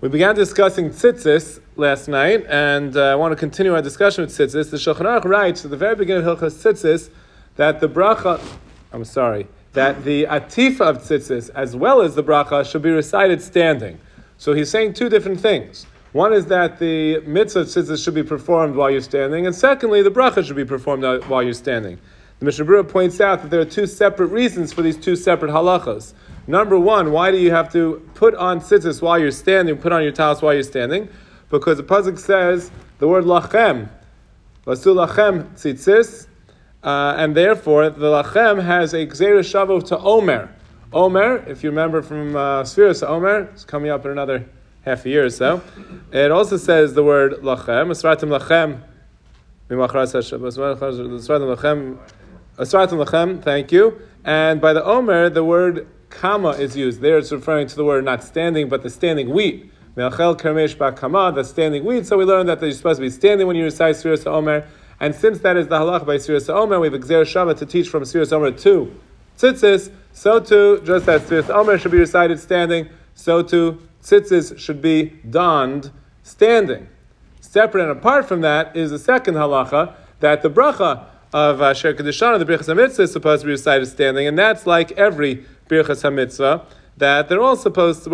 We began discussing tzitzis last night, and I want to continue our discussion with tzitzis. The Shulchan Aruch writes at the very beginning of Hilchos Tzitzis that the atifa of tzitzis as well as the bracha should be recited standing. So he's saying two different things. One is that the mitzvah of tzitzis should be performed while you're standing, and secondly, the bracha should be performed while you're standing. The Mishnah Berurah points out that there are two separate reasons for these two separate halachas. Number one, why do you have to put on tzitzis while you're standing, put on your talis while you're standing? Because the pasuk says the word lachem, lasu lachem tzitzis, and therefore the lachem has a gzeira shavo to omer. Omer, if you remember from Sfiras Omer, it's coming up in another half a year or so. It also says the word lachem, asratim lachem, asratim lachem, thank you. And by the omer, the word kama is used. There it's referring to the word not standing, but the standing wheat. Me'achel karmesh ba'kama, the standing wheat. So we learned that you're supposed to be standing when you recite Sfiras Omer. And since that is the halach by Sfiras Omer, we have a gzeira shava to teach from Sfiras Omer to tzitzis. So too, just as Sfiras Omer should be recited standing, so too tzitzis should be donned standing. Separate and apart from that is the second halacha, that the bracha of Asher Kedishana, the Birchas HaMitzvah, is supposed to be recited standing, and that's like every Birchas HaMitzvah, that we're always supposed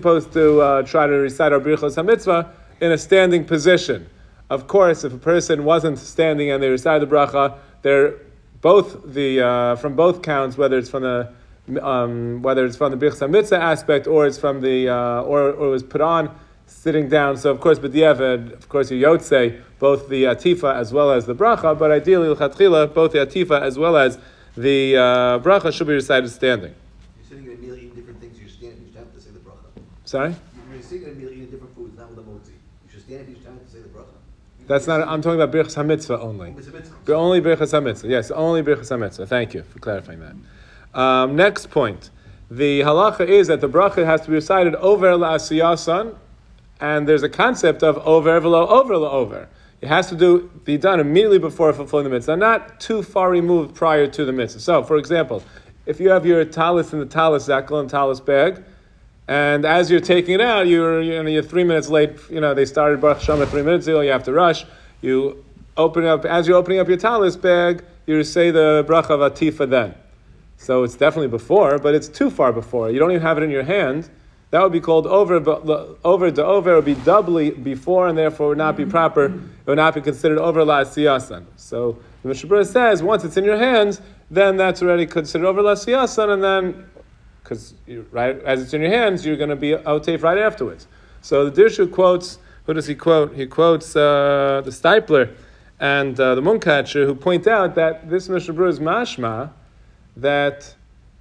to try to recite our Birchas HaMitzvah in a standing position. Of course, if a person wasn't standing and they recited the bracha, they're both from both counts, whether it's from the Birchas HaMitzvah aspect or it's from the or it was put on sitting down. So of course, b'diavad, of course, you yotzei both the atifa as well as the bracha, but ideally, l'chatchila, both the atifa as well as the bracha should be recited standing. You're sitting in a meal eating different things. You're standing each time to say the bracha. Sorry? You're sitting in a meal eating different foods, not with a motzi. You should stand each time to say the bracha. That's not. I'm talking about Birchas HaMitzvah only. Only Birchas HaMitzvah. Yes, only Birchas HaMitzvah. Thank you for clarifying that. Next point. The halacha is that the bracha has to be recited over la'asiyasan, and there's a concept of over v'lo over la'over. It has to be done immediately before fulfilling the mitzvah, not too far removed prior to the mitzvah. So, for example, if you have your talis in the talis zakel and talis bag, and as you're taking it out, you're 3 minutes late. They started Baruch Hashem 3 minutes ago. You have to rush. You open up as you're opening up your talis bag. You say the bracha of atifa then. So it's definitely before, but it's too far before. You don't even have it in your hand. That would be called over. But over to over would be doubly before, and therefore would not be proper. It would not be considered over la'asiyasan. So the Mishnah Berurah says once it's in your hands, then that's already considered over la'asiyasan, and then. Because right as it's in your hands, you're going to be outaf right afterwards. So the Dirshu quotes. Who does he quote? He quotes the Stipler and the Munkatcher, who point out that this Mishnah Berurah is mashma that.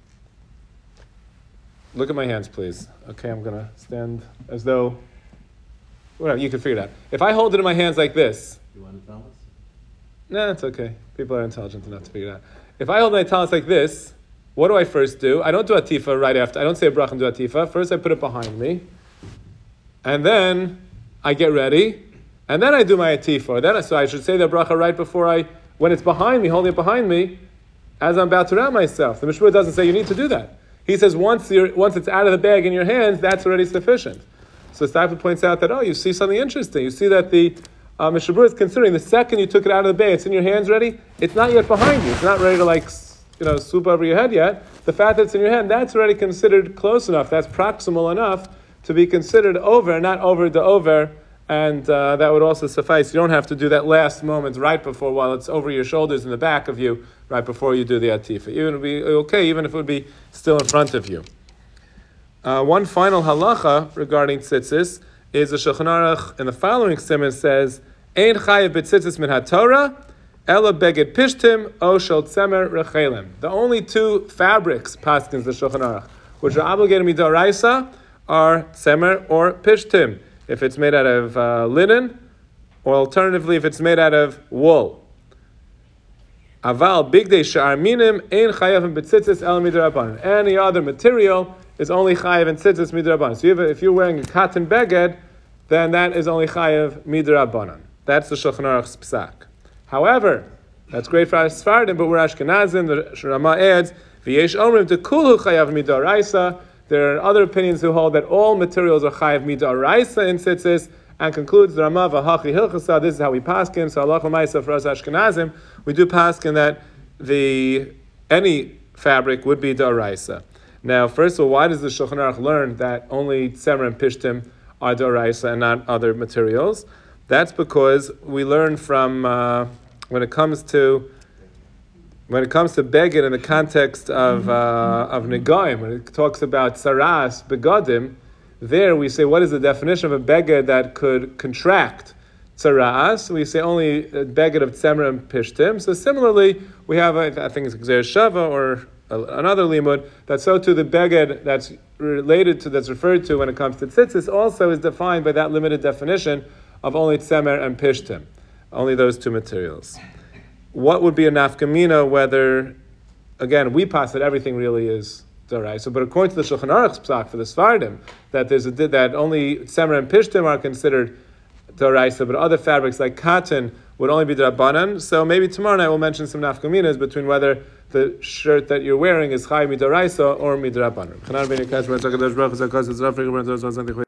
Look at my hands, please. Okay, I'm going to stand as though. Whatever, you can figure it out. If I hold it in my hands like this. You want to tell us? No, it's okay. People are intelligent enough to figure it out. If I hold my talis like this. What do I first do? I don't do atifa right after. I don't say a bracha and do atifa. First I put it behind me. And then I get ready. And then I do my atifa. So I should say the bracha right before when it's behind me, holding it behind me, as I'm about to wrap myself. The Mishnah Berurah doesn't say you need to do that. He says once it's out of the bag in your hands, that's already sufficient. So Stipler points out that, you see something interesting. You see that the Mishnah Berurah is considering the second you took it out of the bag, it's in your hands ready, it's not yet behind you. It's not ready to swoop over your head yet. The fact that it's in your hand, that's already considered close enough. That's proximal enough to be considered over, not over to over, and that would also suffice. You don't have to do that last moment right before, while it's over your shoulders in the back of you, right before you do the atifa. Even it would be okay, even if it would be still in front of you. One final halacha regarding tzitzis is the Shulchan Aruch in the following siman says, "Ein chayav b'tzitzis min haTorah." Ela beged pishtim o shel tzemer rechelim. The only two fabrics, paskins the Shulchan Aruch, which are obligated midoraisa, are tzemer or pishtim. If it's made out of linen, or alternatively, if it's made out of wool. Aval bigdei she'ar minim ein chayavim b'tzitzis el midrabanan. Any other material is only chayav in tzitzis midrabanan. So if you're wearing a cotton beged, then that is only chayav midrabanan. That's the Shulchan Aruch's psak. However, that's great for us Sfardim, but we're Ashkenazim. The Rama adds, "V'yesh omrim tekulu chayav midoraisa." There are other opinions who hold that all materials are chayav midaraisa in tzitzis, and concludes the Rama v'hachi hilchasa. This is how we paskin. So halacha ma'isa for us Ashkenazim, we do paskin that any fabric would be daraisa. Now, first of all, why does the Shulchan Aruch learn that only tzemer and pishtim are daraisa and not other materials? That's because we learn from when it comes to beged in the context of negaim, when it talks about saras begadim, there we say what is the definition of a beged that could contract saras? We say only a beged of tzemer and pishtim. So similarly, we have I think it's Gzer Shava or another limud that so too the beged that's referred to when it comes to tzitzis also is defined by that limited definition of only tzemer and pishtim, only those two materials. What would be a nafkamina whether, again, we pass that everything really is daraisa, but according to the Shulchan Aruch's psak for the Sfardim, that only tzemer and pishtim are considered daraisa, but other fabrics like cotton would only be drabanan. So maybe tomorrow night we'll mention some nafkaminas between whether the shirt that you're wearing is chay midaraisa or midrabanan.